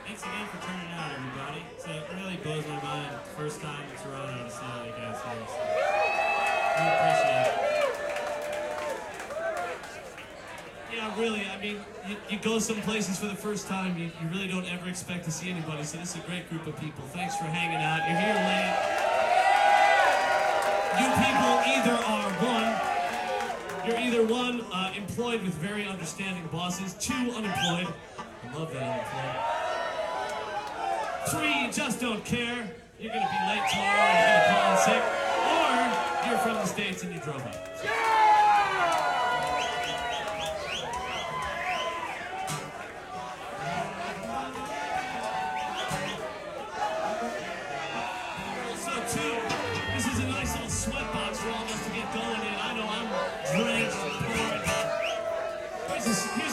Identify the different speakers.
Speaker 1: Thanks again for turning out, everybody. So it really blows my mind. First time in Toronto to see all you guys here. So we appreciate it. Yeah, really. I mean, you go some places for the first time, you really don't ever expect to see anybody. So this is a great group of people. Thanks for hanging out. You're here late. You people you're either one, employed with very understanding bosses, 2, unemployed. I love that unemployed. 3, you just don't care. You're gonna be late tomorrow and you're gonna call in sick. Or you're from the States and you drove up. This is a nice little sweatbox for all of us to get going in. I know I'm drenched. Here's